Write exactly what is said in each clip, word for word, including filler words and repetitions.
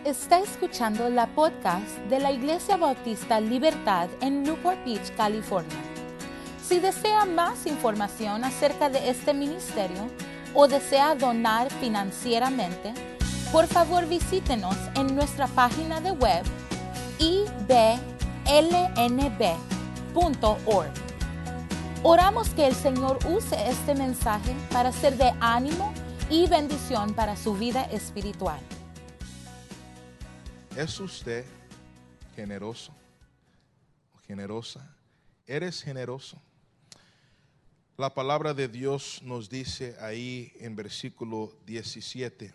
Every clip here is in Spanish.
Está escuchando la podcast de la Iglesia Bautista Libertad en Newport Beach, California. Si desea más información acerca de este ministerio o desea donar financieramente, por favor visítenos en nuestra página de web i b l n b punto org. Oramos que el Señor use este mensaje para ser de ánimo y bendición para su vida espiritual. ¿Es usted generoso o generosa? ¿Eres generoso? La palabra de Dios nos dice ahí en versículo diecisiete.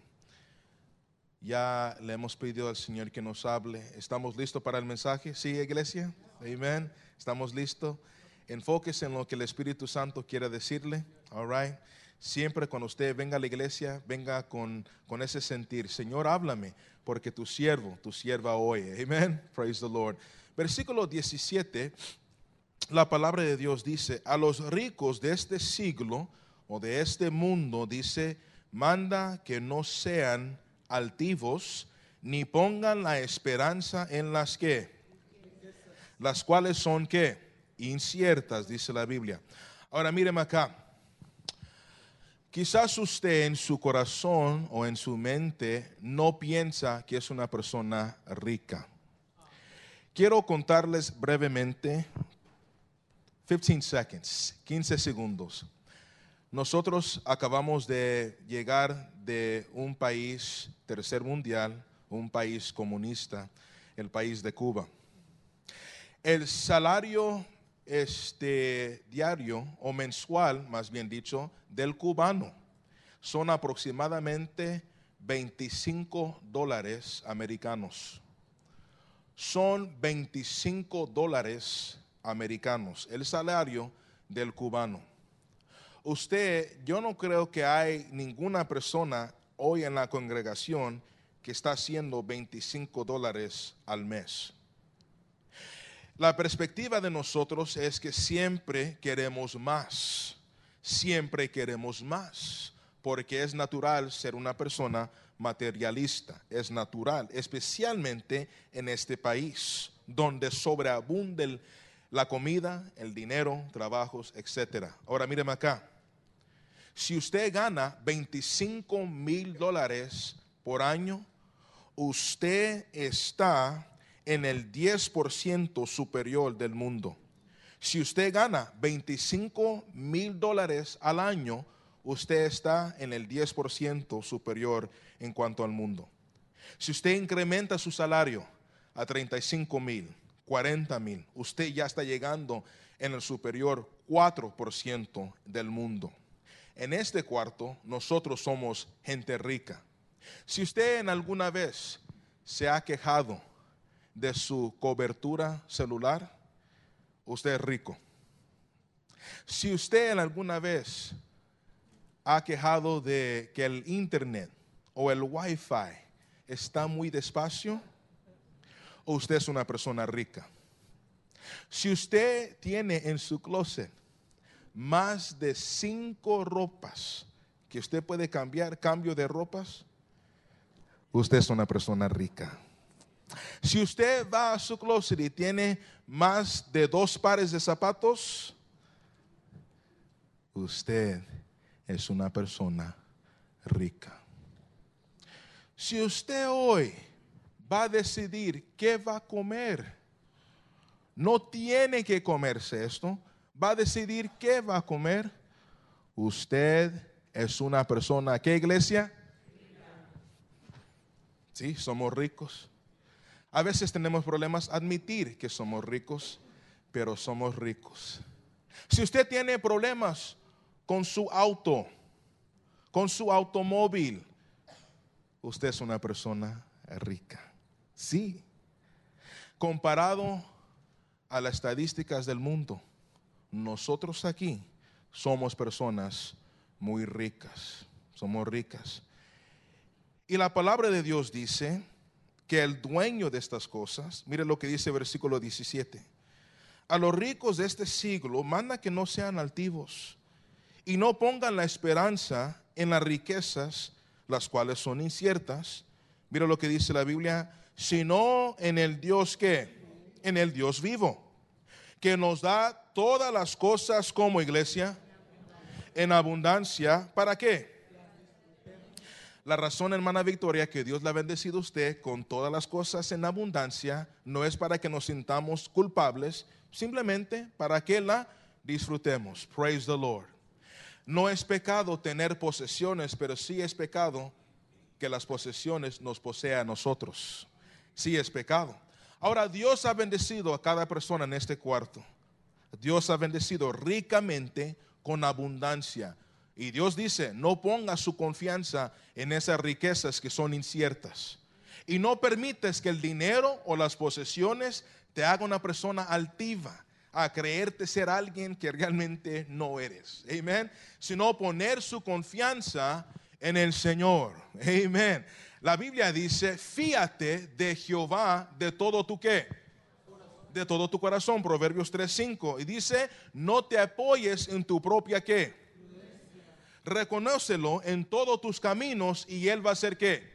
Ya le hemos pedido al Señor que nos hable. ¿Estamos listos para el mensaje? ¿Sí, iglesia? Amén. ¿Estamos listos? Enfóquese en lo que el Espíritu Santo quiere decirle. All right. Siempre cuando usted venga a la iglesia, venga con, con ese sentir. Señor, háblame, porque tu siervo, tu sierva oye. Amen. Praise the Lord. Versículo diecisiete, la palabra de Dios dice: a los ricos de este siglo o de este mundo, dice, manda que no sean altivos, ni pongan la esperanza en las que, las cuales son que, inciertas, dice la Biblia. Ahora míreme acá. Quizás usted en su corazón o en su mente no piensa que es una persona rica. Quiero contarles brevemente, quince seconds, quince segundos. Nosotros acabamos de llegar de un país tercer mundial, un país comunista, el país de Cuba. El salario este diario o mensual, más bien dicho, del cubano son aproximadamente veinticinco dólares americanos. Son veinticinco dólares americanos el salario del cubano. Usted, yo no creo que hay ninguna persona hoy en la congregación que está haciendo veinticinco dólares al mes. La perspectiva de nosotros es que siempre queremos más, siempre queremos más, porque es natural ser una persona materialista, es natural, especialmente en este país, donde sobreabunde la comida, el dinero, trabajos, etcétera. Ahora míreme acá, si usted gana veinticinco mil dólares por año, usted está en el diez por ciento superior del mundo. Si usted gana veinticinco mil dólares al año, usted está en el diez por ciento superior en cuanto al mundo. Si usted incrementa su salario a treinta y cinco mil, cuarenta mil, usted ya está llegando en el superior cuatro por ciento del mundo. En este cuarto, nosotros somos gente rica. Si usted en alguna vez se ha quejado de su cobertura celular, usted es rico. Si usted en alguna vez ha quejado de que el internet o el wifi está muy despacio, usted es una persona rica. Si usted tiene en su closet más de cinco ropas que usted puede cambiar, cambio de ropas, usted es una persona rica. Si usted va a su closet y tiene más de dos pares de zapatos, usted es una persona rica. Si usted hoy va a decidir qué va a comer, no tiene que comerse esto, va a decidir qué va a comer, usted es una persona, ¿qué iglesia? Sí, somos ricos. A veces tenemos problemas admitir que somos ricos, pero somos ricos. Si usted tiene problemas con su auto, con su automóvil, usted es una persona rica. Sí. Comparado a las estadísticas del mundo, nosotros aquí somos personas muy ricas. Somos ricas. Y la palabra de Dios dice que el dueño de estas cosas, mire lo que dice el versículo diecisiete, a los ricos de este siglo manda que no sean altivos y no pongan la esperanza en las riquezas, las cuales son inciertas, Mira lo que dice la Biblia, sino en el Dios que, en el Dios vivo, que nos da todas las cosas como iglesia, en abundancia. ¿Para qué? La razón, hermana Victoria, que Dios le ha bendecido a usted con todas las cosas en abundancia, no es para que nos sintamos culpables, simplemente para que la disfrutemos. Praise the Lord. No es pecado tener posesiones, pero sí es pecado que las posesiones nos posean a nosotros. Sí es pecado. Ahora, Dios ha bendecido a cada persona en este cuarto. Dios ha bendecido ricamente con abundancia. Y Dios dice, no ponga su confianza en esas riquezas que son inciertas. Y no permites que el dinero o las posesiones te haga una persona altiva, a creerte ser alguien que realmente no eres. Amén. Sino poner su confianza en el Señor. Amén. La Biblia dice, fíate de Jehová de todo tu qué. De todo tu corazón. Proverbios tres cinco. Y dice, no te apoyes en tu propia qué. Reconócelo en todos tus caminos y Él va a hacer ¿qué?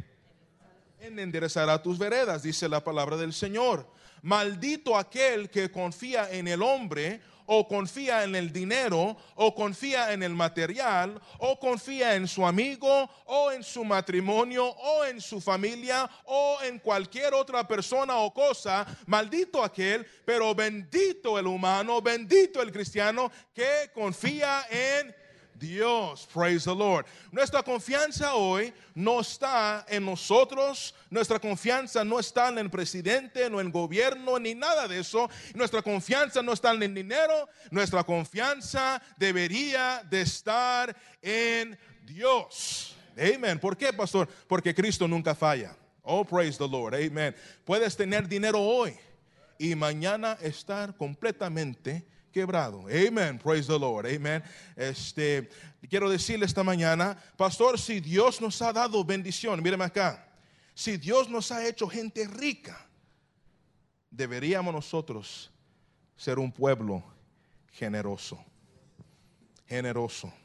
Él enderezará tus veredas, dice la palabra del Señor. Maldito aquel que confía en el hombre, o confía en el dinero, o confía en el material, o confía en su amigo, o en su matrimonio, o en su familia, o en cualquier otra persona o cosa. Maldito aquel, pero bendito el humano, bendito el cristiano que confía en Dios. Praise the Lord. Nuestra confianza hoy no está en nosotros. Nuestra confianza no está en el presidente, no en el gobierno, ni nada de eso. Nuestra confianza no está en el dinero. Nuestra confianza debería de estar en Dios. Amén. ¿Por qué, pastor? Porque Cristo nunca falla. Oh, praise the Lord. Amén. Puedes tener dinero hoy y mañana estar completamente quebrado. Amen. Praise the Lord. Amen. Este, quiero decirle esta mañana, pastor, si Dios nos ha dado bendición, míreme acá, si Dios nos ha hecho gente rica, deberíamos nosotros ser un pueblo generoso. Generoso.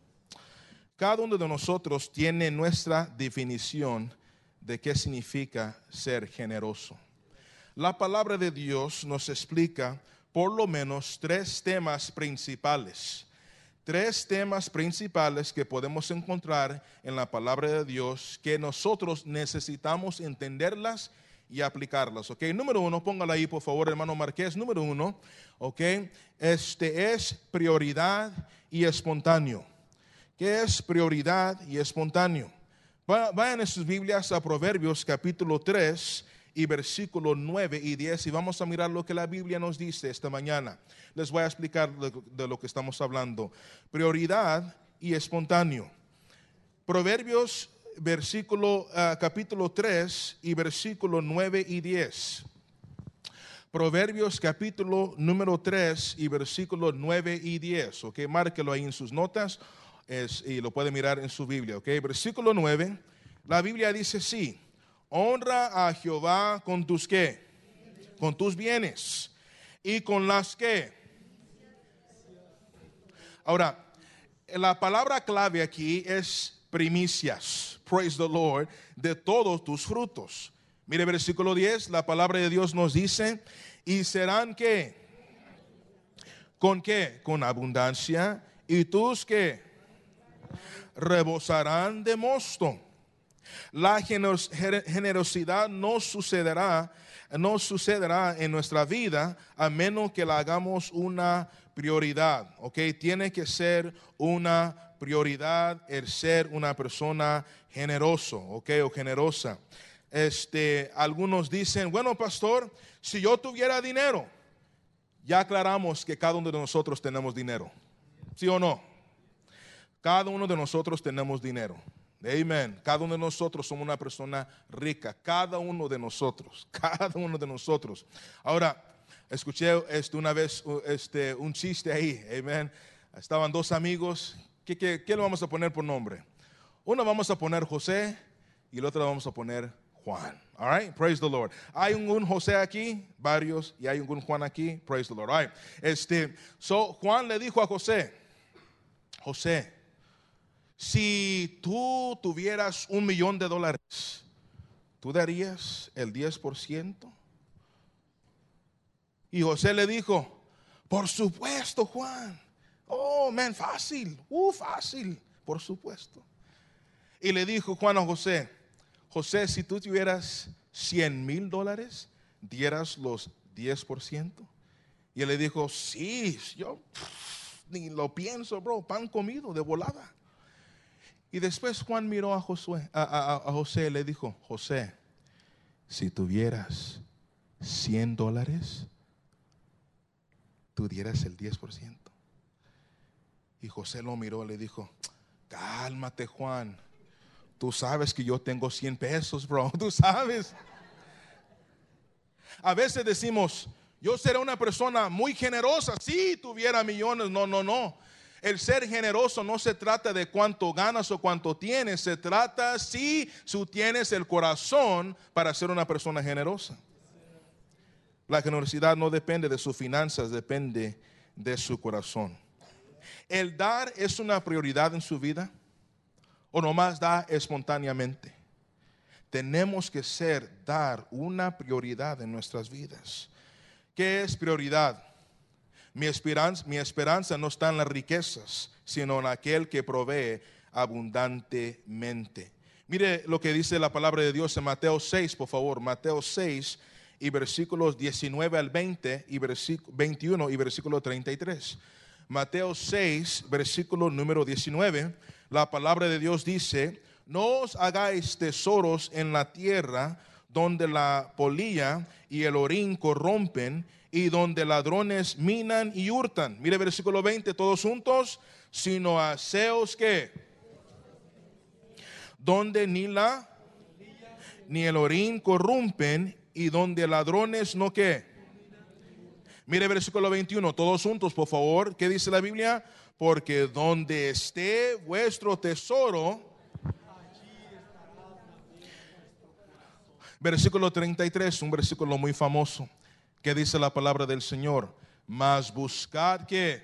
Cada uno de nosotros tiene nuestra definición de qué significa ser generoso. La palabra de Dios nos explica por lo menos tres temas principales. Tres temas principales que podemos encontrar en la palabra de Dios que nosotros necesitamos entenderlas y aplicarlas. Ok, número uno, póngala ahí por favor, hermano Marqués. Número uno, ok, este es prioridad y espontáneo. ¿Qué es prioridad y espontáneo? Vayan en sus Biblias a Proverbios capítulo tres y versículos nueve y diez y vamos a mirar lo que la Biblia nos dice esta mañana. Les voy a explicar de lo que estamos hablando. Prioridad y espontáneo. Proverbios versículo, uh, capítulo tres y versículos nueve y diez. Proverbios capítulo número tres y versículos nueve y diez. Ok, márquelo ahí en sus notas es, y lo puede mirar en su Biblia. Ok, versículo nueve. La Biblia dice sí. Honra a Jehová con tus qué, con tus bienes y con las que. Ahora, la palabra clave aquí es primicias, praise the Lord, de todos tus frutos. Mire versículo diez, la palabra de Dios nos dice, y serán qué, con qué, con abundancia, y tus qué, rebosarán de mosto. La generosidad no sucederá, no sucederá en nuestra vida a menos que la hagamos una prioridad. ¿Ok? Tiene que ser una prioridad el ser una persona generoso, ¿ok? O generosa. Este, algunos dicen, bueno, pastor, si yo tuviera dinero, ya aclaramos que cada uno de nosotros tenemos dinero. ¿Sí o no? Cada uno de nosotros tenemos dinero. Amén. Cada uno de nosotros somos una persona rica. Cada uno de nosotros. Cada uno de nosotros. Ahora, escuché este, una vez este, un chiste ahí. Amén. Estaban dos amigos. ¿Qué, qué, ¿Qué le vamos a poner por nombre? Uno vamos a poner José y el otro le vamos a poner Juan. All right. Praise the Lord. Hay un, un José aquí, varios, y hay un Juan aquí. Praise the Lord. All right. Este, so, Juan le dijo a José, José, si tú tuvieras un millón de dólares, ¿tú darías el diez por ciento? Y José le dijo, por supuesto, Juan. Oh, man, fácil, uh, fácil, por supuesto. Y le dijo Juan a José, José, si tú tuvieras cien mil dólares, ¿dieras los diez por ciento? Y él le dijo, sí, yo pff, ni lo pienso, bro, pan comido de volada. Y después Juan miró a, Josué, a, a, a José y le dijo, José, si tuvieras cien dólares, tú dieras el diez por ciento. Y José lo miró y le dijo, cálmate, Juan. Tú sabes que yo tengo cien pesos, bro. Tú sabes. A veces decimos, yo seré una persona muy generosa si tuviera millones. No, no, no. El ser generoso no se trata de cuánto ganas o cuánto tienes. Se trata si tú tienes el corazón para ser una persona generosa. La generosidad no depende de sus finanzas, depende de su corazón. ¿El dar es una prioridad en su vida? ¿O nomás da espontáneamente? Tenemos que ser, dar una prioridad en nuestras vidas. ¿Qué es prioridad? Mi esperanza, mi esperanza no está en las riquezas, sino en aquel que provee abundantemente. Mire lo que dice la palabra de Dios en Mateo seis, por favor. Mateo seis y versículos diecinueve al veinte y veintiuno y versículo treinta y tres. Mateo seis, versículo número diecinueve. La palabra de Dios dice, no os hagáis tesoros en la tierra donde la polilla y el orín corrompen y donde ladrones minan y hurtan. Mire versículo veinte, todos juntos, sino haceos que donde ni la ni el orín corrompen y donde ladrones no que. Mire versículo veintiuno, todos juntos por favor. ¿Qué dice la Biblia? Porque donde esté vuestro tesoro. Versículo treinta y tres, un versículo muy famoso. ¿Qué dice la palabra del Señor? Mas buscad que.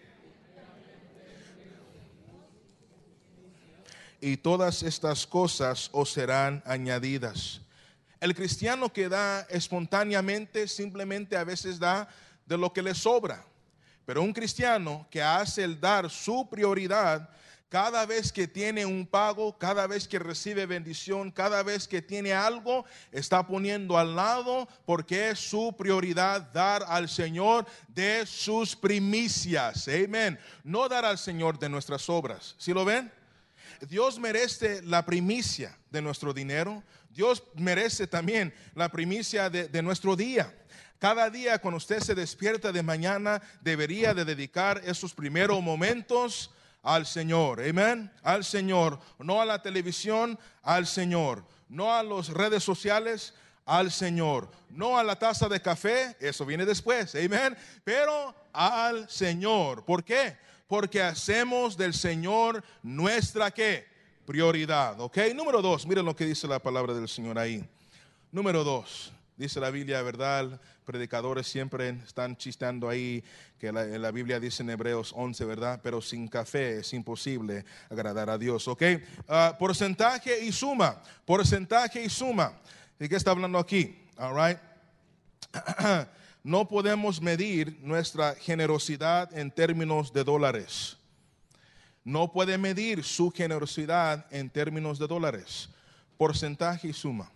Y todas estas cosas os serán añadidas. El cristiano que da espontáneamente simplemente a veces da de lo que le sobra. Pero un cristiano que hace el dar su prioridad, cada vez que tiene un pago, cada vez que recibe bendición, cada vez que tiene algo, está poniendo al lado porque es su prioridad dar al Señor de sus primicias. Amén. No dar al Señor de nuestras obras. ¿Sí lo ven? Dios merece la primicia de nuestro dinero. Dios merece también la primicia de, de nuestro día. Cada día cuando usted se despierta de mañana, debería de dedicar esos primeros momentos al Señor. Amén. Al Señor. No a la televisión, al Señor. No a las redes sociales, al Señor. No a la taza de café, eso viene después. Amén. Pero al Señor. ¿Por qué? Porque hacemos del Señor nuestra ¿qué? Prioridad. ¿Ok? Número dos, miren lo que dice la palabra del Señor ahí. Número dos, dice la Biblia, ¿verdad? Predicadores siempre están chistando ahí que la, la Biblia dice en Hebreos once, ¿verdad? Pero sin café es imposible agradar a Dios. ¿Ok? Uh, porcentaje y suma. Porcentaje y suma. ¿De qué está hablando aquí? All right. No podemos medir nuestra generosidad en términos de dólares. No puede medir su generosidad en términos de dólares. Porcentaje y suma.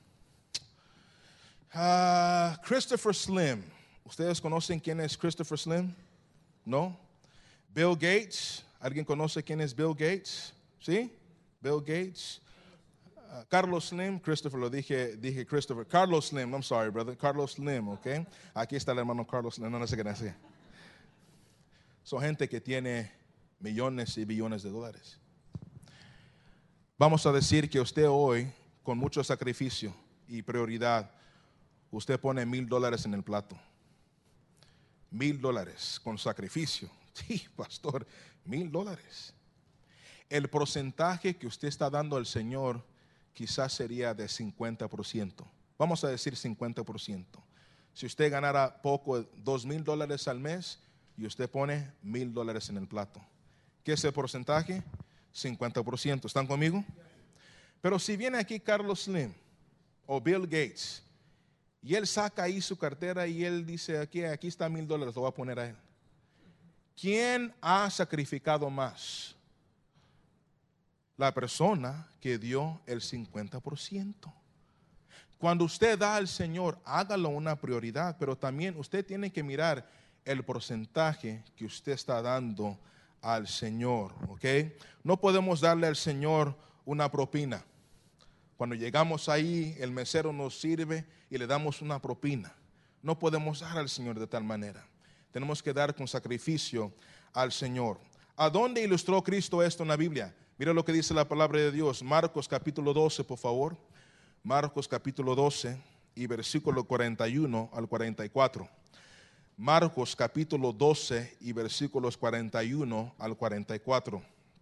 Uh, Christopher Slim. ¿Ustedes conocen quién es Christopher Slim? ¿No? Bill Gates. ¿Alguien conoce quién es Bill Gates? ¿Sí? Bill Gates. Uh, Carlos Slim, Christopher, lo dije, dije Christopher. Carlos Slim, I'm sorry, brother. Carlos Slim, ¿ok? Aquí está el hermano Carlos Slim, no, no sé qué decir. Son gente que tiene millones y billones de dólares. Vamos a decir que usted hoy, con mucho sacrificio y prioridad, usted pone mil dólares en el plato. Mil dólares con sacrificio. Sí, pastor, mil dólares. El porcentaje que usted está dando al Señor quizás sería de cincuenta por ciento. Vamos a decir cincuenta por ciento. Si usted ganara poco, dos mil dólares al mes, y usted pone mil dólares en el plato. ¿Qué es el porcentaje? cincuenta por ciento. ¿Están conmigo? Pero si viene aquí Carlos Slim, o Bill Gates, y él saca ahí su cartera y él dice, aquí, aquí está mil dólares, lo voy a poner a él. ¿Quién ha sacrificado más? La persona que dio el cincuenta por ciento. Cuando usted da al Señor, hágalo una prioridad, pero también usted tiene que mirar el porcentaje que usted está dando al Señor, ¿ok? No podemos darle al Señor una propina. Cuando llegamos ahí, el mesero nos sirve y le damos una propina. No podemos dar al Señor de tal manera. Tenemos que dar con sacrificio al Señor. ¿A dónde ilustró Cristo esto en la Biblia? Mira lo que dice la palabra de Dios. Marcos capítulo doce, por favor. Marcos capítulo doce y versículo cuarenta y uno al cuarenta y cuatro. Marcos capítulo doce y versículos cuarenta y uno al cuarenta y cuatro.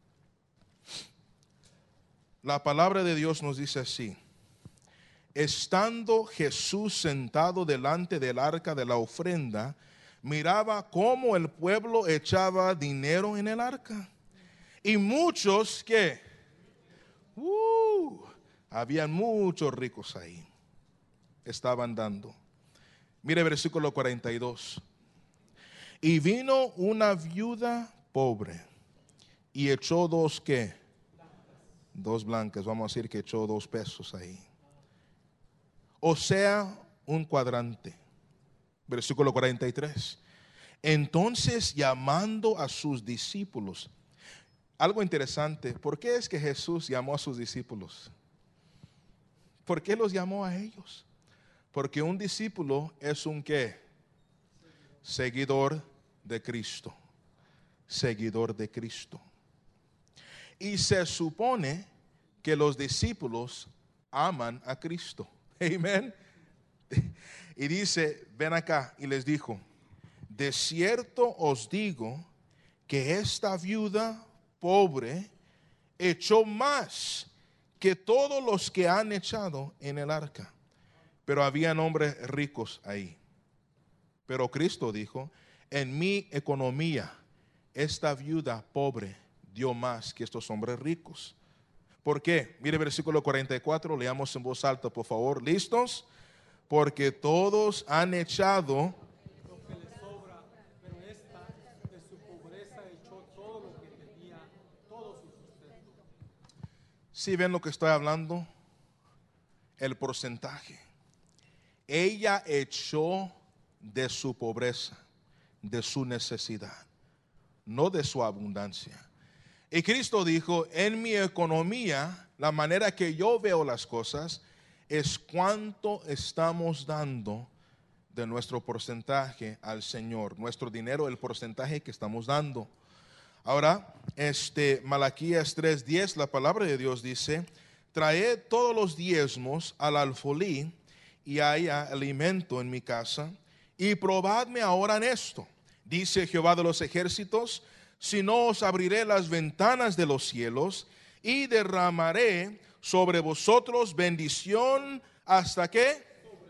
La palabra de Dios nos dice así: estando Jesús sentado delante del arca de la ofrenda, miraba cómo el pueblo echaba dinero en el arca. Y muchos que, uh, habían muchos ricos ahí, estaban dando. Mire versículo cuarenta y dos. Y vino una viuda pobre y echó dos ¿qué? Dos blancas, vamos a decir que echó dos pesos ahí. O sea, un cuadrante. Versículo cuarenta y tres. Entonces, llamando a sus discípulos. Algo interesante, ¿por qué es que Jesús llamó a sus discípulos? ¿Por qué los llamó a ellos? Porque un discípulo es un ¿qué? Seguidor de Cristo. Seguidor de Cristo. Y se supone que los discípulos aman a Cristo. Amén. Y dice, ven acá, y les dijo: de cierto os digo que esta viuda pobre echó más que todos los que han echado en el arca. Pero habían hombres ricos ahí. Pero Cristo dijo: en mi economía, esta viuda pobre dio más que estos hombres ricos. ¿Por qué? Mire versículo cuarenta y cuatro, leamos en voz alta, por favor. ¿Listos? Porque todos han echado lo que le sobra, pero esta de su pobreza echó todo lo que tenía, todo su sustento. ¿Sí ven lo que estoy hablando? El porcentaje. Ella echó de su pobreza, de su necesidad, no de su abundancia. Y Cristo dijo: en mi economía, la manera que yo veo las cosas es cuánto estamos dando de nuestro porcentaje al Señor. Nuestro dinero, el porcentaje que estamos dando. Ahora, este Malaquías tres diez, la palabra de Dios dice: traed todos los diezmos al alfolí y haya alimento en mi casa, y probadme ahora en esto, dice Jehová de los ejércitos, si no os abriré las ventanas de los cielos y derramaré sobre vosotros bendición hasta que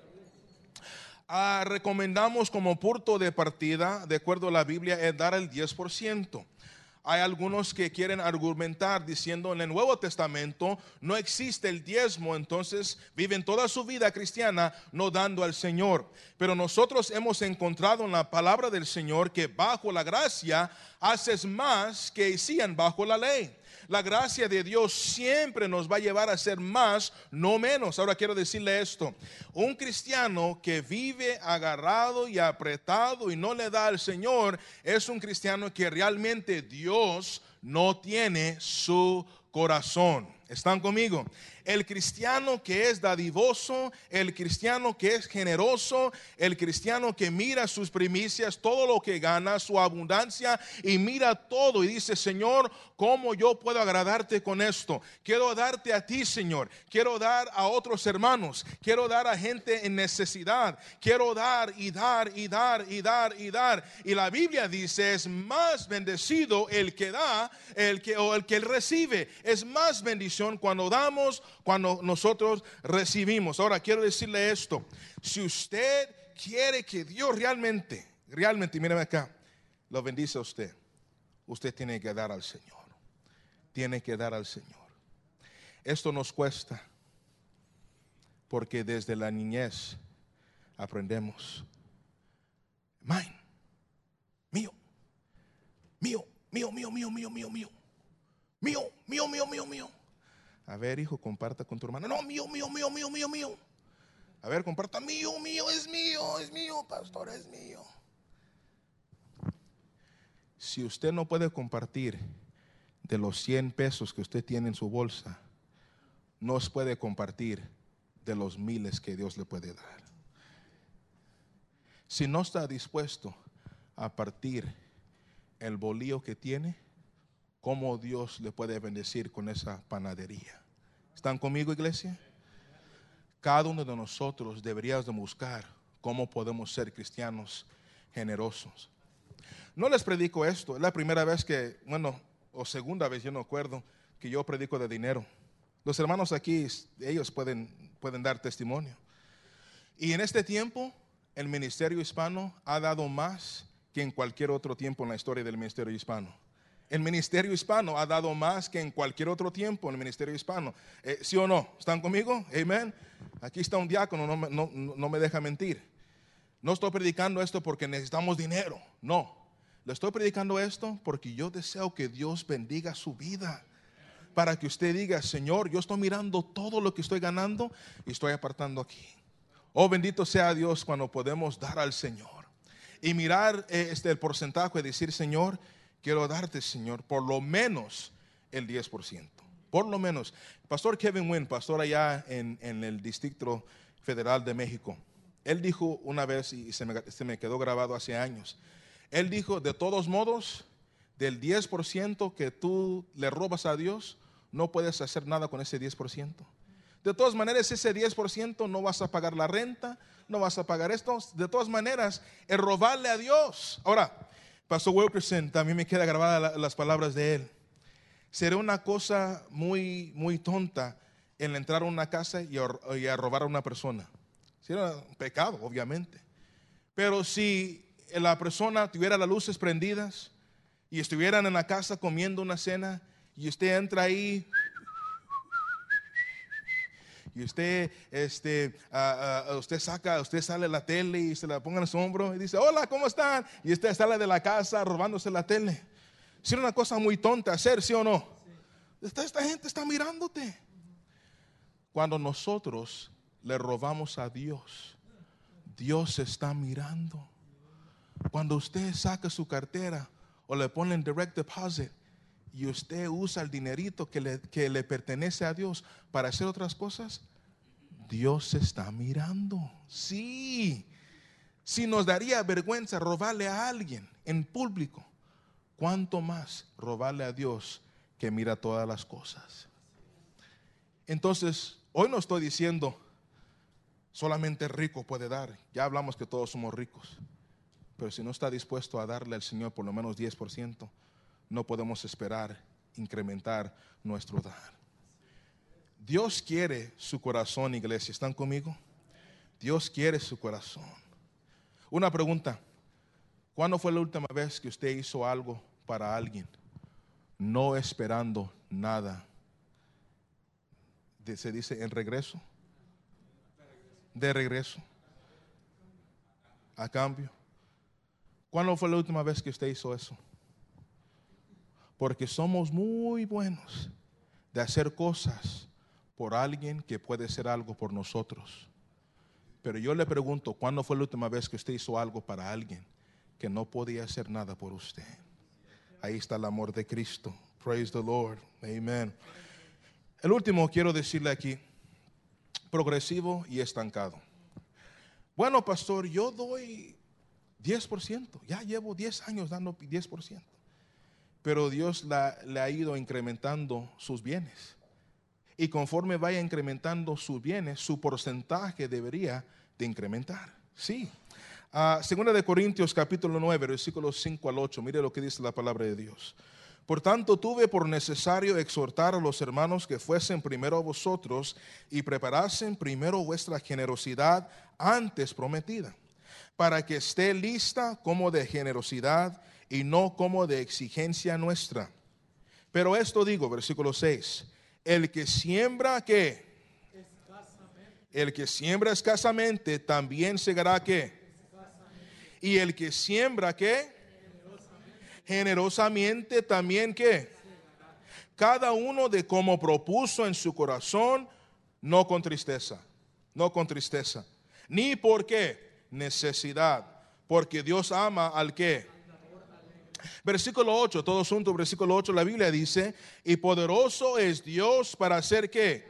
ah, recomendamos como punto de partida, de acuerdo a la Biblia, es dar el diez por ciento. Hay algunos que quieren argumentar diciendo en el Nuevo Testamento no existe el diezmo, entonces viven toda su vida cristiana no dando al Señor. Pero nosotros hemos encontrado en la palabra del Señor que bajo la gracia haces más que hacían bajo la ley. La gracia de Dios siempre nos va a llevar a ser más, no menos. Ahora quiero decirle esto: un cristiano que vive agarrado y apretado y no le da al Señor es un cristiano que realmente Dios no tiene su corazón. ¿Están conmigo? El cristiano que es dadivoso, el cristiano que es generoso, el cristiano que mira sus primicias, todo lo que gana, su abundancia, y mira todo y dice: Señor, ¿cómo yo puedo agradarte con esto? Quiero darte a ti, Señor. Quiero dar a otros hermanos. Quiero dar a gente en necesidad. Quiero dar y dar y dar y dar y dar. Y la Biblia dice: es más bendecido el que da el que, o el que recibe. Es más bendición cuando damos, cuando nosotros recibimos. Ahora quiero decirle esto: si usted quiere que Dios realmente, realmente, míreme acá, lo bendice a usted, usted tiene que dar al Señor. Tiene que dar al Señor. Esto nos cuesta, porque desde la niñez aprendemos. Mine, mío, mío, mío, mío, mío, mío, mío, mío, mío, mío, mío, mío, mío. A ver, hijo, comparta con tu hermano. No, mío, mío, mío, mío, mío, mío. A ver, comparta. Mío, mío, es mío, es mío, pastor, es mío. Si usted no puede compartir de los cien pesos que usted tiene en su bolsa, no se puede compartir de los miles que Dios le puede dar. Si no está dispuesto a partir el bolillo que tiene, ¿cómo Dios le puede bendecir con esa panadería? ¿Están conmigo, iglesia? Cada uno de nosotros deberíamos de buscar cómo podemos ser cristianos generosos. No les predico esto, es la primera vez que, bueno, o segunda vez, yo no acuerdo, que yo predico de dinero. Los hermanos aquí, ellos pueden, pueden dar testimonio. Y en este tiempo, el ministerio hispano ha dado más que en cualquier otro tiempo en la historia del ministerio hispano. El ministerio hispano ha dado más que en cualquier otro tiempo en el ministerio hispano. Eh, ¿Sí o no? ¿Están conmigo? Amén. Aquí está un diácono, no, no, no me deja mentir. No estoy predicando esto porque necesitamos dinero, no. Le estoy predicando esto porque yo deseo que Dios bendiga su vida. Para que usted diga, Señor, yo estoy mirando todo lo que estoy ganando y estoy apartando aquí. Oh, bendito sea Dios cuando podemos dar al Señor. Y mirar eh, este, el porcentaje y decir, Señor, quiero darte, Señor, por lo menos el diez por ciento. Por lo menos. Pastor Kevin Wynn, pastor allá en, en el Distrito Federal de México. Él dijo una vez, y se me, se me quedó grabado hace años. Él dijo, de todos modos, del diez por ciento que tú le robas a Dios, no puedes hacer nada con ese diez por ciento. De todas maneras, ese diez por ciento no vas a pagar la renta, no vas a pagar esto. De todas maneras, es robarle a Dios. Ahora, Pastor Wilkerson, también me queda grabada la, las palabras de él. Sería una cosa muy, muy tonta el entrar a una casa y a, y a robar a una persona. Sería un pecado, obviamente. Pero si la persona tuviera las luces prendidas y estuvieran en la casa comiendo una cena y usted entra ahí y usted este, uh, uh, usted saca, usted sale la tele y se la ponga en su hombro y dice, hola, ¿cómo están? Y usted sale de la casa robándose la tele. Sería una cosa muy tonta hacer, ¿sí o no? Sí. Esta, esta gente está mirándote. Cuando nosotros le robamos a Dios, Dios está mirando. Cuando usted saca su cartera o le pone en direct deposit y usted usa el dinerito que le, que le pertenece a Dios para hacer otras cosas, Dios está mirando. Sí, si nos daría vergüenza robarle a alguien en público, ¿cuánto más robarle a Dios que mira todas las cosas? Entonces, hoy no estoy diciendo solamente rico puede dar. Ya hablamos que todos somos ricos. Pero si no está dispuesto a darle al Señor por lo menos diez por ciento, no podemos esperar incrementar nuestro dar. Dios quiere su corazón, iglesia. ¿Están conmigo? Dios quiere su corazón. Una pregunta. ¿Cuándo fue la última vez que usted hizo algo para alguien, no esperando nada? Se dice en regreso. De regreso. A cambio. ¿Cuándo fue la última vez que usted hizo eso? Porque somos muy buenos de hacer cosas por alguien que puede hacer algo por nosotros. Pero yo le pregunto, ¿cuándo fue la última vez que usted hizo algo para alguien que no podía hacer nada por usted? Ahí está el amor de Cristo. Praise the Lord. Amen. El último quiero decirle aquí, progresivo y estancado. Bueno, pastor, yo doy diez por ciento. Ya llevo diez años dando diez por ciento. Pero Dios la, le ha ido incrementando sus bienes. Y conforme vaya incrementando sus bienes, su porcentaje debería de incrementar. Sí. Uh, Segunda de Corintios capítulo nueve, versículos cinco al ocho. Mire lo que dice la palabra de Dios. Por tanto, tuve por necesario exhortar a los hermanos que fuesen primero a vosotros y preparasen primero vuestra generosidad antes prometida, para que esté lista como de generosidad y no como de exigencia nuestra. Pero esto digo, versículo seis, el que siembra, ¿qué? Escasamente. El que siembra escasamente también segará ¿qué? Y el que siembra ¿qué? Generosamente también ¿qué? Cada uno de como propuso en su corazón, no con tristeza, no con tristeza, ni por qué necesidad, porque Dios ama al ¿qué? Versículo ocho, todos juntos, versículo ocho, la Biblia dice, y poderoso es Dios para hacer ¿qué?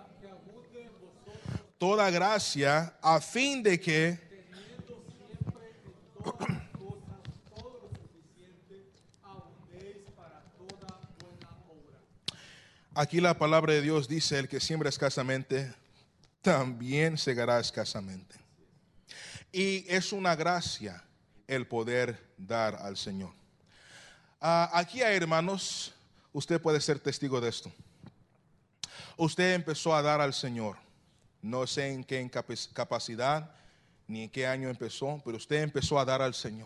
Toda gracia, a fin de que aquí la palabra de Dios dice, el que siembra escasamente, también segará escasamente. Y es una gracia el poder dar al Señor. Uh, aquí hay hermanos, usted puede ser testigo de esto. Usted empezó a dar al Señor. No sé en qué capacidad ni en qué año empezó, pero usted empezó a dar al Señor.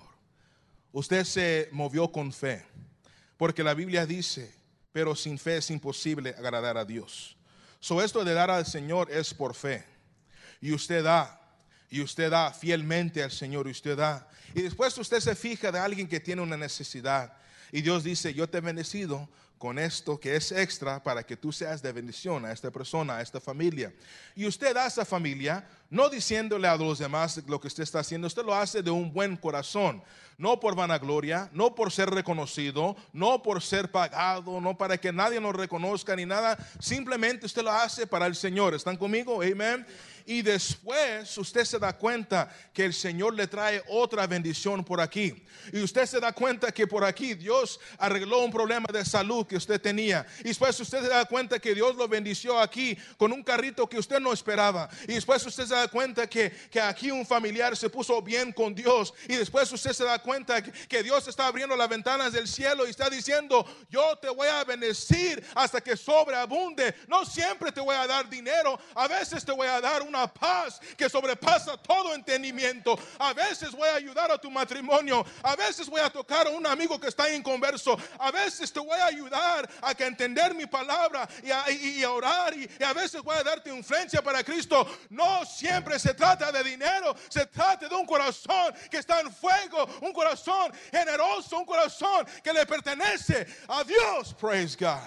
Usted se movió con fe, porque la Biblia dice, pero sin fe es imposible agradar a Dios. So esto de dar al Señor es por fe. Y usted da, y usted da fielmente al Señor, y usted da. Y después usted se fija de alguien que tiene una necesidad. Y Dios dice, yo te he bendecido con esto que es extra para que tú seas de bendición a esta persona, a esta familia. Y usted da a esa familia, no diciéndole a los demás lo que usted está haciendo, usted lo hace de un buen corazón. No por vanagloria, no por ser reconocido, no por ser pagado, no para que nadie nos reconozca ni nada. Simplemente usted lo hace para el Señor. ¿Están conmigo? Amén. Y después usted se da cuenta que el Señor le trae otra bendición por aquí. Y usted se da cuenta que por aquí Dios arregló un problema de salud que usted tenía. Y después usted se da cuenta que Dios lo bendició aquí con un carrito que usted no esperaba. Y después usted se da cuenta que, que aquí un familiar se puso bien con Dios. Y después usted se da cuenta que, que Dios está abriendo las ventanas del cielo y está diciendo, yo te voy a bendecir hasta que sobreabunde. No siempre te voy a dar dinero, a veces te voy a dar una paz que sobrepasa todo entendimiento. A veces voy a ayudar a tu matrimonio, a veces voy a tocar a un amigo que está inconverso, a veces te voy a ayudar a que entender mi palabra y a, y, y a orar y, y a veces voy a darte influencia para Cristo. No siempre se trata de dinero, se trata de un corazón que está en fuego, un corazón generoso, un corazón que le pertenece a Dios. Praise God.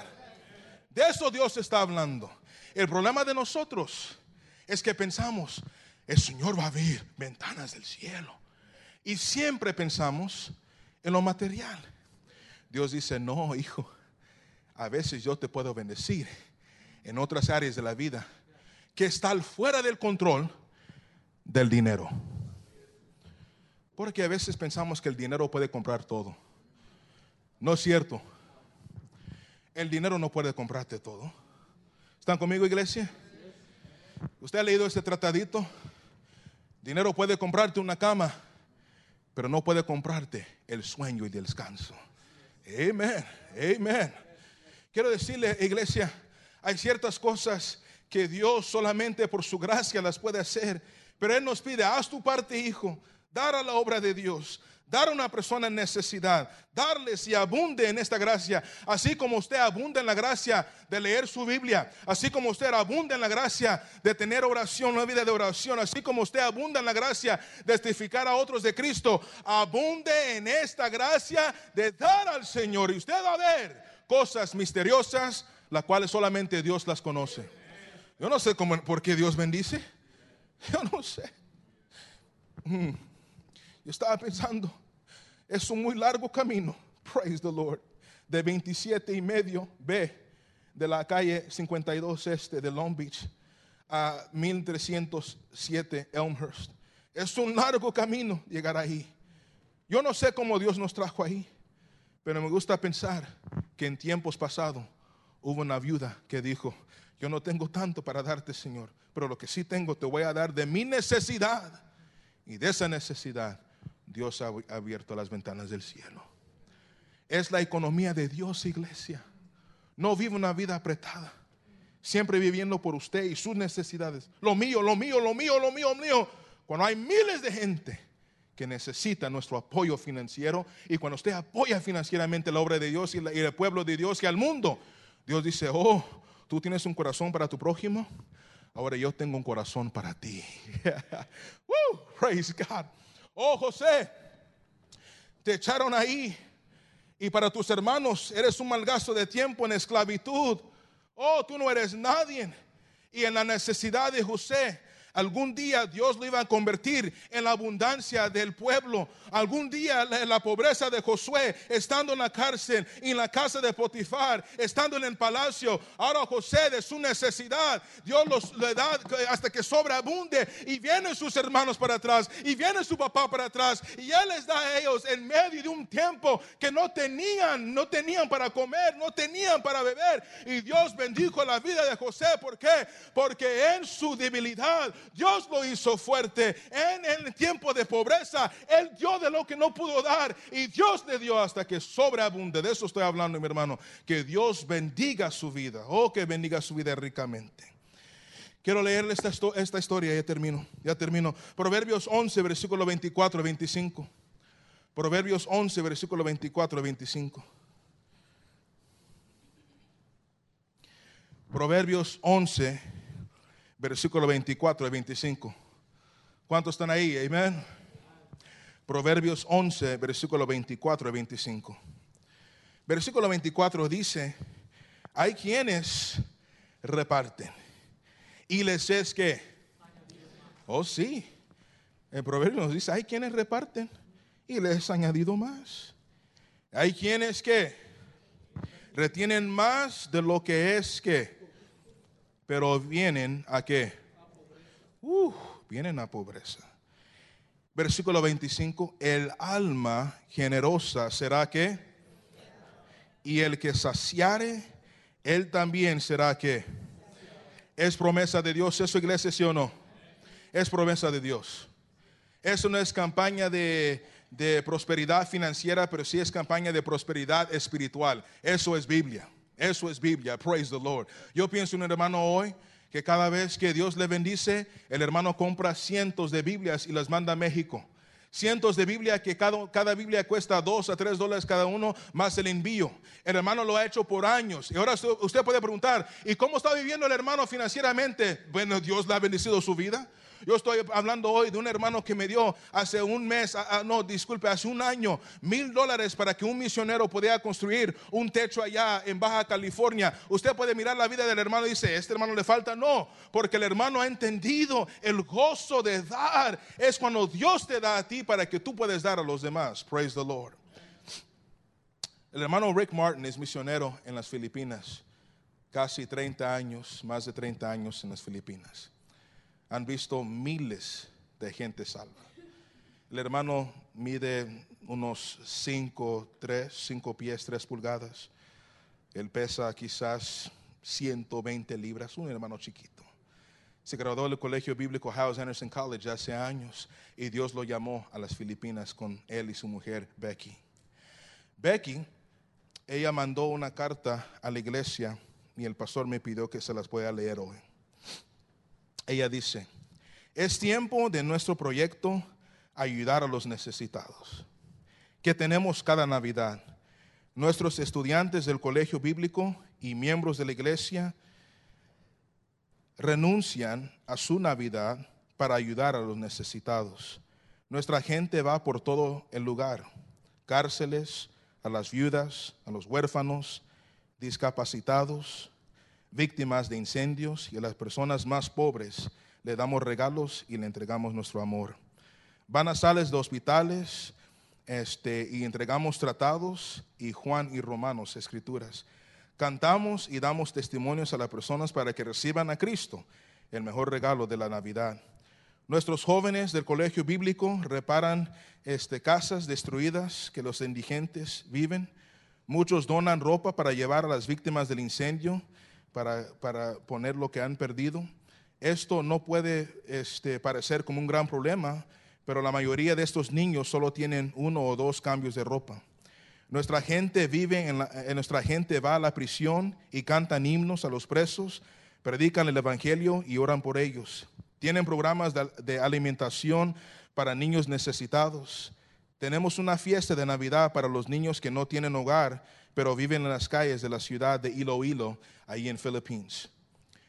De eso Dios está hablando. El problema de nosotros es que pensamos, el Señor va a abrir ventanas del cielo. Y siempre pensamos en lo material. Dios dice, no, hijo, a veces yo te puedo bendecir en otras áreas de la vida que están fuera del control del dinero. Porque a veces pensamos que el dinero puede comprar todo. No es cierto. El dinero no puede comprarte todo. ¿Están conmigo, iglesia? ¿Usted ha leído este tratadito? Dinero puede comprarte una cama, pero no puede comprarte el sueño y el descanso. Amén, amén. Quiero decirle, iglesia, hay ciertas cosas que Dios solamente por su gracia las puede hacer, pero Él nos pide, haz tu parte, hijo, dar a la obra de Dios, dar a una persona en necesidad, darles y abunde en esta gracia, así como usted abunda en la gracia de leer su Biblia, así como usted abunda en la gracia de tener oración, una vida de oración, así como usted abunda en la gracia de testificar a otros de Cristo, abunde en esta gracia de dar al Señor, y usted va a ver cosas misteriosas, las cuales solamente Dios las conoce. Yo no sé cómo, por qué Dios bendice, yo no sé. Mm. Yo estaba pensando, es un muy largo camino, praise the Lord, de veintisiete y medio B de la calle cincuenta y dos este de Long Beach a mil trescientos siete Elmhurst. Es un largo camino llegar ahí. Yo no sé cómo Dios nos trajo ahí, pero me gusta pensar que en tiempos pasados hubo una viuda que dijo, yo no tengo tanto para darte, Señor, pero lo que sí tengo te voy a dar de mi necesidad. Y de esa necesidad Dios ha abierto las ventanas del cielo. Es la economía de Dios, iglesia. No vive una vida apretada, siempre viviendo por usted y sus necesidades. Lo mío, lo mío, lo mío, lo mío, lo mío. Cuando hay miles de gente que necesita nuestro apoyo financiero, y cuando usted apoya financieramente la obra de Dios y, la, y el pueblo de Dios y al mundo, Dios dice, oh, tú tienes un corazón para tu prójimo. ahora yo tengo un corazón para ti. Woo, praise God. Oh, José, te echaron ahí y para tus hermanos eres un malgasto de tiempo en esclavitud. Oh, tú no eres nadie. Y en la necesidad de José, algún día Dios lo iba a convertir en la abundancia del pueblo. Algún día en la pobreza de Josué, estando en la cárcel, en la casa de Potifar, estando en el palacio. Ahora José, de su necesidad, Dios los, le da hasta que sobreabunde. Y vienen sus hermanos para atrás, y viene su papá para atrás. Y Él les da a ellos en medio de un tiempo que no tenían, no tenían para comer, no tenían para beber. Y Dios bendijo la vida de José. ¿Por qué? Porque en su debilidad Dios lo hizo fuerte. En el tiempo de pobreza Él dio de lo que no pudo dar, y Dios le dio hasta que sobreabunde. De eso estoy hablando, mi hermano. Que Dios bendiga su vida. Oh, que bendiga su vida ricamente. Quiero leerle esta, esta historia. Ya termino, ya termino. Proverbios once, versículo veinticuatro a veinticinco. Proverbios once, versículo veinticuatro a veinticinco. Proverbios once, versículo veinticuatro a veinticinco. ¿Cuántos están ahí? Amén. Proverbios once, versículo veinticuatro a veinticinco. Versículo veinticuatro dice: hay quienes reparten y les es que, oh sí, el proverbio nos dice: hay quienes reparten y les es añadido más. Hay quienes que retienen más de lo que es que, pero vienen a qué, uh, vienen a pobreza. Versículo veinticinco: el alma generosa será que, y el que saciare, él también será que. Es promesa de Dios eso, iglesia, ¿sí o no? Es promesa de Dios. Eso no es campaña de, de prosperidad financiera, pero sí es campaña de prosperidad espiritual. Eso es Biblia. Eso es Biblia. Praise the Lord. Yo pienso en un hermano hoy que cada vez que Dios le bendice, el hermano compra cientos de Biblias y las manda a México. Cientos de Biblias que cada, cada Biblia cuesta dos a tres dólares cada uno, más el envío. El hermano lo ha hecho por años. Y ahora usted puede preguntar: ¿y cómo está viviendo el hermano financieramente? Bueno, Dios le ha bendecido su vida. Yo estoy hablando hoy de un hermano que me dio hace un mes, ah, no, disculpe, hace un año, mil dólares para que un misionero pudiera construir un techo allá en Baja California. Usted puede mirar la vida del hermano y dice: ¿este hermano le falta? No, porque el hermano ha entendido el gozo de dar. Es cuando Dios te da a ti para que tú puedas dar a los demás. Praise the Lord. El hermano Rick Martin es misionero en las Filipinas. Casi treinta años, más de treinta años en las Filipinas. Han visto miles de gente salva. El hermano mide unos cinco pies, tres pulgadas. Él pesa quizás ciento veinte libras, un hermano chiquito. Se graduó del colegio bíblico House Anderson College hace años y Dios lo llamó a las Filipinas con él y su mujer Becky. Becky, ella mandó una carta a la iglesia y el pastor me pidió que se las pueda leer hoy. Ella dice: es tiempo de nuestro proyecto ayudar a los necesitados que tenemos cada Navidad. Nuestros estudiantes del colegio bíblico y miembros de la iglesia renuncian a su Navidad para ayudar a los necesitados. Nuestra gente va por todo el lugar: cárceles, a las viudas, a los huérfanos, discapacitados, víctimas de incendios, y a las personas más pobres le damos regalos y le entregamos nuestro amor. Van a salas de hospitales este, y entregamos tratados y Juan y Romanos, escrituras. Cantamos y damos testimonios a las personas para que reciban a Cristo, el mejor regalo de la Navidad. Nuestros jóvenes del colegio bíblico reparan este, casas destruidas que los indigentes viven. Muchos donan ropa para llevar a las víctimas del incendio, Para, para poner lo que han perdido. Esto no puede este, parecer como un gran problema, pero la mayoría de estos niños solo tienen uno o dos cambios de ropa. Nuestra gente vive en, la, en nuestra gente va a la prisión y cantan himnos a los presos, predican el evangelio y oran por ellos. Tienen programas de, de alimentación para niños necesitados. Tenemos una fiesta de Navidad para los niños que no tienen hogar, pero viven en las calles de la ciudad de Iloilo, ahí en Philippines.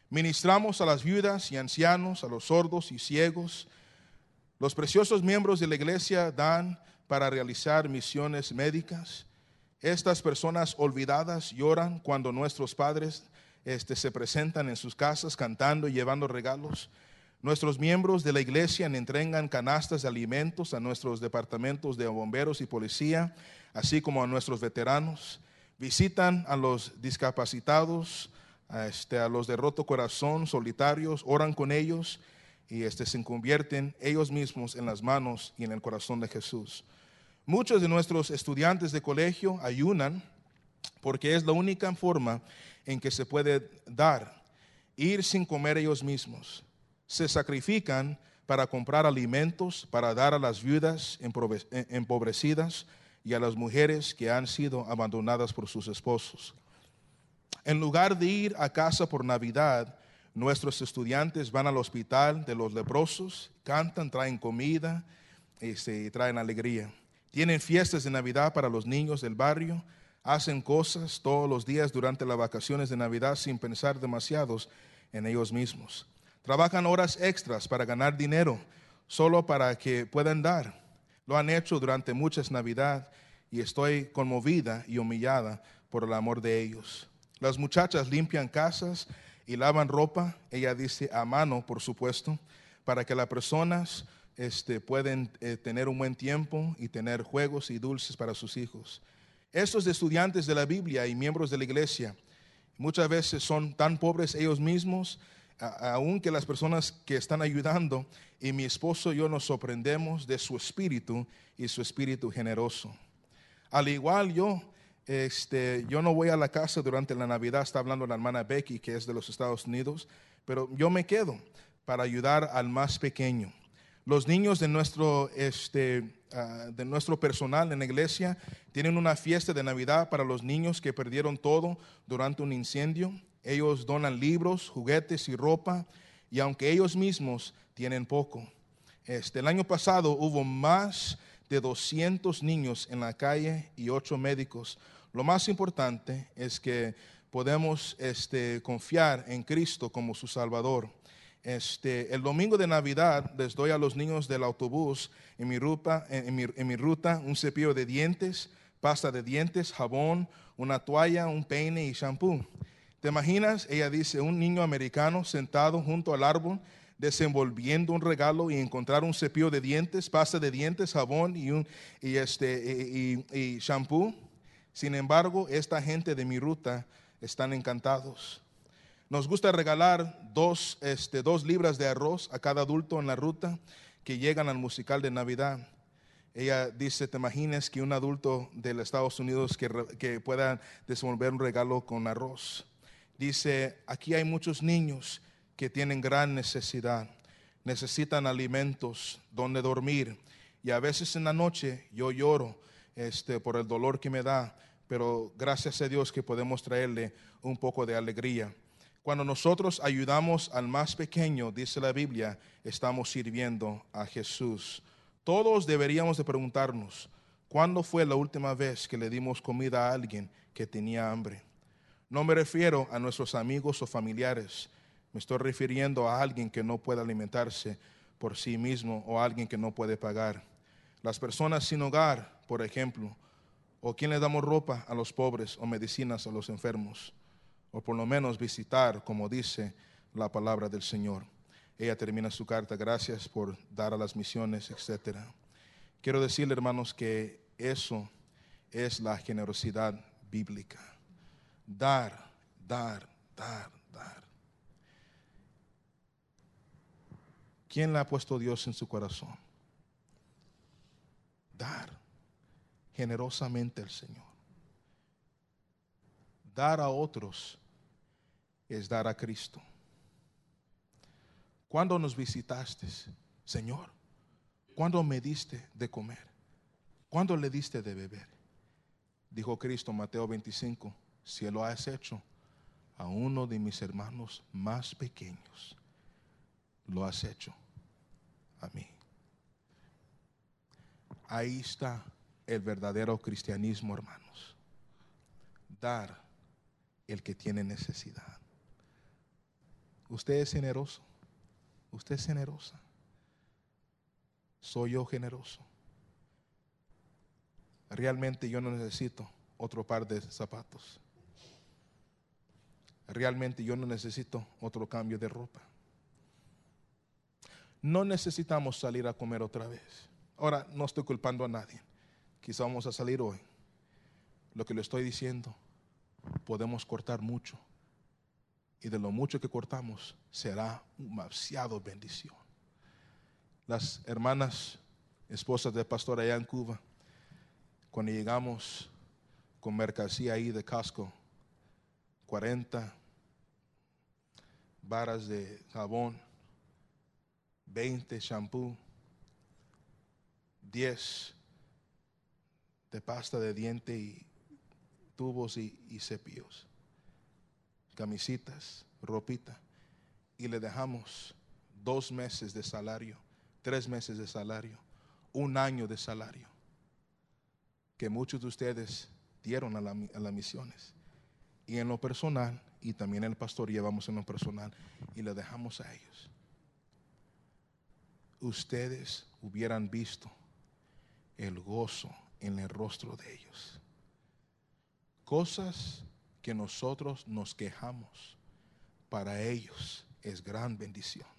Ministramos a las viudas y ancianos, a los sordos y ciegos. Los preciosos miembros de la iglesia dan para realizar misiones médicas. Estas personas olvidadas lloran cuando nuestros padres este, se presentan en sus casas cantando y llevando regalos. Nuestros miembros de la iglesia entregan canastas de alimentos a nuestros departamentos de bomberos y policía, así como a nuestros veteranos. Visitan a los discapacitados, a, este, a los de roto corazón, solitarios, oran con ellos y este, se convierten ellos mismos en las manos y en el corazón de Jesús. Muchos de nuestros estudiantes de colegio ayunan porque es la única forma en que se puede dar, ir sin comer ellos mismos. Se sacrifican para comprar alimentos, para dar a las viudas empobrecidas y a las mujeres que han sido abandonadas por sus esposos. En lugar de ir a casa por Navidad, nuestros estudiantes van al hospital de los leprosos, cantan, traen comida y se traen alegría. Tienen fiestas de Navidad para los niños del barrio, hacen cosas todos los días durante las vacaciones de Navidad sin pensar demasiados en ellos mismos. Trabajan horas extras para ganar dinero, solo para que puedan dar. Lo han hecho durante muchas Navidades y estoy conmovida y humillada por el amor de ellos. Las muchachas limpian casas y lavan ropa, ella dice a mano, por supuesto, para que las personas este, puedan eh, tener un buen tiempo y tener juegos y dulces para sus hijos. Estos estudiantes de la Biblia y miembros de la iglesia muchas veces son tan pobres ellos mismos, aun que las personas que están ayudando, y mi esposo y yo nos sorprendemos de su espíritu y su espíritu generoso. Al igual yo, este, yo no voy a la casa durante la Navidad, está hablando la hermana Becky, que es de los Estados Unidos, pero yo me quedo para ayudar al más pequeño. Los niños de nuestro, este, uh, de nuestro personal en la iglesia tienen una fiesta de Navidad para los niños que perdieron todo durante un incendio. Ellos donan libros, juguetes y ropa, y aunque ellos mismos tienen poco. Este, el año pasado hubo más de doscientos niños en la calle y ocho médicos. Lo más importante es que podemos este, confiar en Cristo como su Salvador. Este, el domingo de Navidad les doy a los niños del autobús en mi ruta, en, en mi, en mi ruta un cepillo de dientes, pasta de dientes, jabón, una toalla, un peine y shampoo. ¿Te imaginas? Ella dice, un niño americano sentado junto al árbol desenvolviendo un regalo y encontrar un cepillo de dientes, pasta de dientes, jabón y, un, y, este, y, y, y shampoo. Sin embargo, esta gente de mi ruta están encantados. Nos gusta regalar dos, este, dos libras de arroz a cada adulto en la ruta que llegan al musical de Navidad. Ella dice, ¿te imaginas que un adulto de los Estados Unidos que, que pueda desenvolver un regalo con arroz? Dice, aquí hay muchos niños que tienen gran necesidad, necesitan alimentos, donde dormir, y a veces en la noche yo lloro este, por el dolor que me da, pero gracias a Dios que podemos traerle un poco de alegría. Cuando nosotros ayudamos al más pequeño, dice la Biblia, estamos sirviendo a Jesús. Todos deberíamos de preguntarnos, ¿cuándo fue la última vez que le dimos comida a alguien que tenía hambre? No me refiero a nuestros amigos o familiares, me estoy refiriendo a alguien que no puede alimentarse por sí mismo o a alguien que no puede pagar. Las personas sin hogar, por ejemplo, o quien le damos ropa a los pobres o medicinas a los enfermos, o por lo menos visitar, como dice la palabra del Señor. Ella termina su carta, gracias por dar a las misiones, etcétera. Quiero decirle, hermanos, que eso es la generosidad bíblica. Dar, dar, dar, dar. ¿Quién le ha puesto Dios en su corazón? Dar generosamente al Señor. Dar a otros es dar a Cristo. ¿Cuándo nos visitaste, Señor? ¿Cuándo me diste de comer? ¿Cuándo le diste de beber? Dijo Cristo, Mateo veinticinco, si lo has hecho a uno de mis hermanos más pequeños, lo has hecho a mí. Ahí está el verdadero cristianismo, hermanos. Dar el que tiene necesidad. Usted es generoso. Usted es generosa. Soy yo generoso. Realmente yo no necesito otro par de zapatos. Realmente yo no necesito otro cambio de ropa. No necesitamos salir a comer otra vez. Ahora, no estoy culpando a nadie. Quizá vamos a salir hoy. Lo que le estoy diciendo, podemos cortar mucho. Y de lo mucho que cortamos, será demasiado bendición. Las hermanas, esposas del pastor allá en Cuba, cuando llegamos con mercancía ahí de Costco, cuarenta varas de jabón, veinte shampoo, diez de pasta de diente y tubos y, y cepillos, camisitas, ropita, y le dejamos dos meses de salario, tres meses de salario, un año de salario, que muchos de ustedes dieron a, la, a las misiones. Y en lo personal, y también el pastor llevamos en lo personal, y le dejamos a ellos. Ustedes hubieran visto el gozo en el rostro de ellos. Cosas que nosotros nos quejamos, para ellos es gran bendición.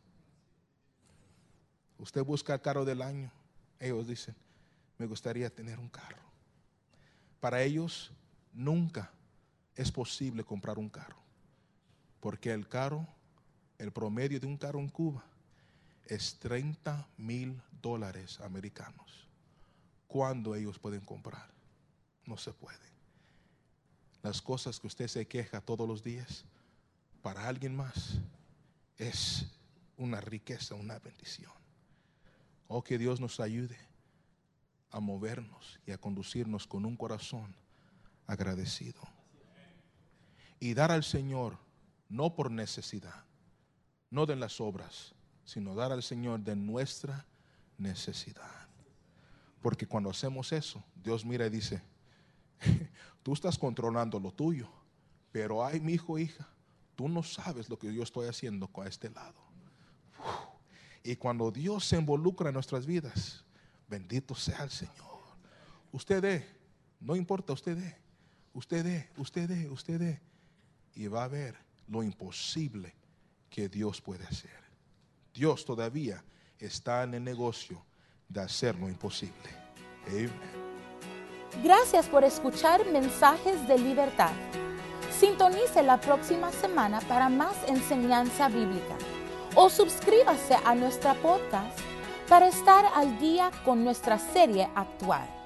Usted busca el carro del año, ellos dicen, me gustaría tener un carro. Para ellos nunca es posible comprar un carro, porque el carro, el promedio de un carro en Cuba es treinta mil dólares americanos. ¿Cuándo ellos pueden comprar? No se puede. Las cosas que usted se queja todos los días, para alguien más es una riqueza, una bendición. Oh, que Dios nos ayude a movernos y a conducirnos con un corazón agradecido. Y dar al Señor, no por necesidad, no de las obras, sino dar al Señor de nuestra necesidad. Porque cuando hacemos eso, Dios mira y dice, tú estás controlando lo tuyo, pero ay, mi hijo, hija, tú no sabes lo que yo estoy haciendo con este lado. Y cuando Dios se involucra en nuestras vidas, bendito sea el Señor. Usted dé, no importa, usted dé, usted dé, usted dé, usted dé. Y va a ver lo imposible que Dios puede hacer. Dios todavía está en el negocio de hacer lo imposible. Amén. Gracias por escuchar Mensajes de Libertad. Sintonice la próxima semana para más enseñanza bíblica o suscríbase a nuestra podcast para estar al día con nuestra serie actual.